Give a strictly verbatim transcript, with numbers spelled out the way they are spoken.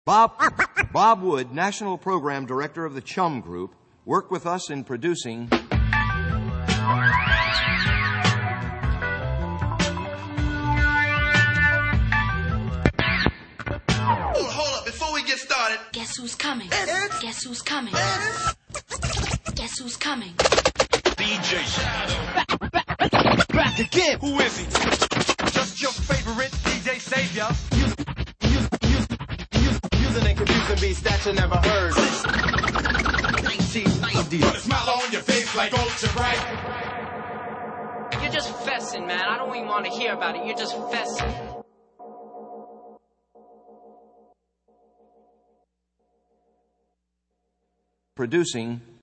Bob, Bob Wood, National Program Director of the Chum Group, worked with us in producing... Oh, hold up, before we get started... Guess who's coming? It's... Guess who's coming? It's... Guess who's coming? D J Shadow. Back, back, back, back again. Who is he? Just your favorite D J Savior. Using and confusing beats that you never heard. nineteen ninety. Put a smile on your face like ultra bright. You're just fessing, man. I don't even want to hear about it. You're just fessing. Producing...